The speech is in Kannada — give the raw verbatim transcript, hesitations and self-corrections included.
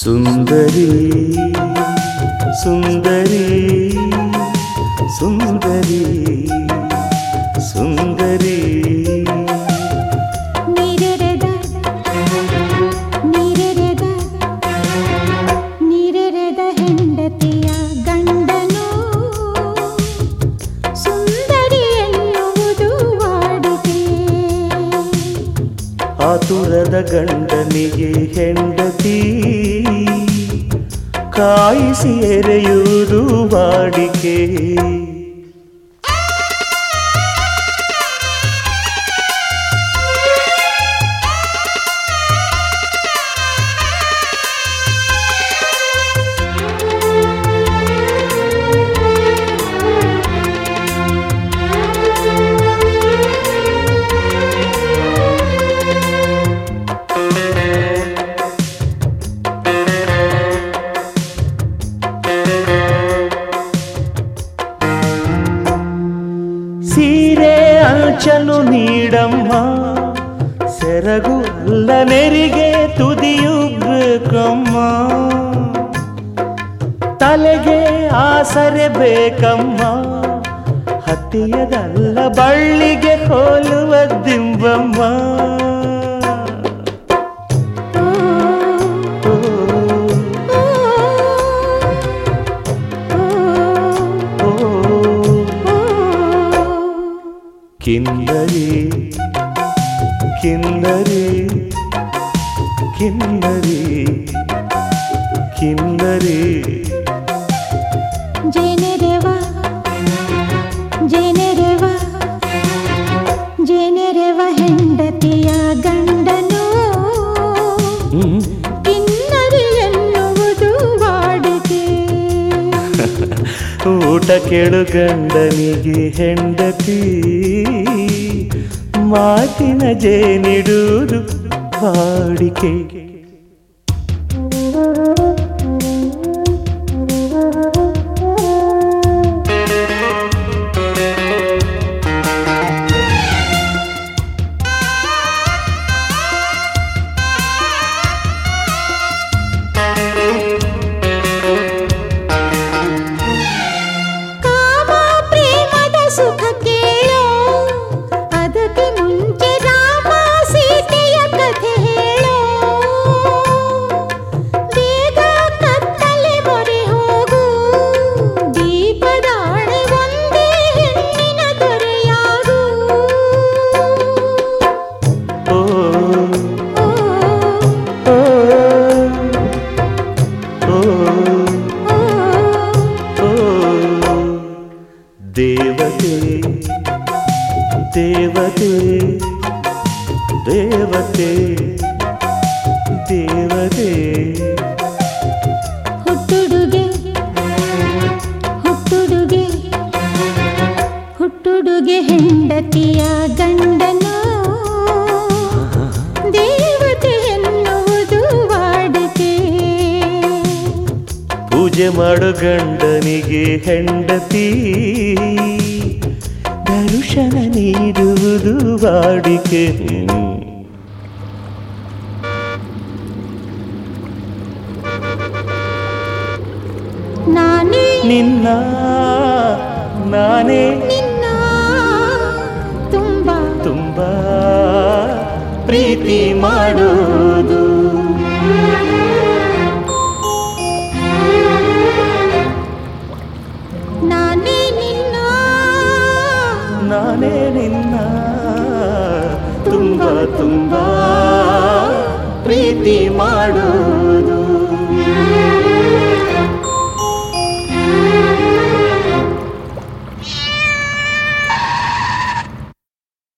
ಸುಂದರಿ ಸುಂದರಿ ಸುಂದರಿ ಸುಂದರಿ ನೀರೆರೆದ ನೀರೆರೆದ ನೀರೆರೆದ ಹೆಂಡತಿಯ ಗಂಡನು ಸುಂದರಿ ಎನ್ನುವುದು ವಾಡಿಕೆ. ಆತುರದ ಗಂಡನಿಗೆ ಹೆಂಡತಿ ಕಾಯಿಸಿ ಎರೆಯುವುದು ವಾಡಿಕೆ. ಸೀರೆ ಅಂಚನು ನೀಡಮ್ಮ, ಸೆರಗು ಅಲ್ಲ ನೆರಿಗೆ ತುದಿಯು ಬೇಕಮ್ಮ, ತಲೆಗೆ ಆಸರೆ ಬೇಕಮ್ಮ, ಹತ್ತಿಯದಲ್ಲ ಬಳ್ಳಿಗೆ ಹೋಲುವ ದಿಂಬಮ್ಮ. ಕಿನ್ನರಿ ಕಿನ್ನರಿ ಕಿನ್ನರಿ ಕಿನ್ನರಿ ಜೇನೆರೆವ ಜೇನೆರೆವ ಜೇನೆರೆವ ಹೆಂಡತಿಯ ಗಂಡನು ಕಿನ್ನರಿ ಎನ್ನುವುದು ವಾಡಿಕೆ. ಊಟ ಕೇಳು ಗಂಡನಿಗೆ ಹೆಂಡತಿ ಮಾತಿನ ಜೇನಿಡುವುದು ವಾಡಿಕೆ. ಸುಖ ಕೇಳೋ ಅದಕ್ಕೆ ಮುಂಚೆ ರಾಮ ಸೀತೆಯ ಕಥೆ ಹೇಳೋ, ಬೇಗ ಕತ್ತಲೆ ಮೊರೆ ಹೋಗು, ದೀಪದಾಣೆ ಒಂದೇ ಹೆಣ್ಣಿನ ದೊರೆಯಾಗು. ಓ ಓ ಓ ಓ ಓ ದೇವತೆ ದೇವತೆ ದೇವತೆ ದೇವತೆ ಹುಟ್ಟುಡುಗೆ ಹುಟ್ಟುಡುಗೆ ಹುಟ್ಟುಡುಗೆ ಹೆಂಡತಿಯ ಗಂಡನು ದೇವತೆ ಎನ್ನುವುದು ವಾಡಿಕೆ. ಪೂಜೆ ಮಾಡು ಗಂಡನಿಗೆ ಹೆಂಡತಿ ದರ್ಶನ ನೀಡುವುದು ವಾಡಿಕೆ. ನಾನೇ ನಿನ್ನ ನಾನೇ ನಿನ್ನ ತುಂಬಾ ತುಂಬಾ ಪ್ರೀತಿ ಮಾಡೋದು. ನಾನೇ ನಿನ್ನ ನಾನೇ ನಿನ್ನ ತುಂಬಾ ತುಂಬಾ ಪ್ರೀತಿ ಮಾಡು.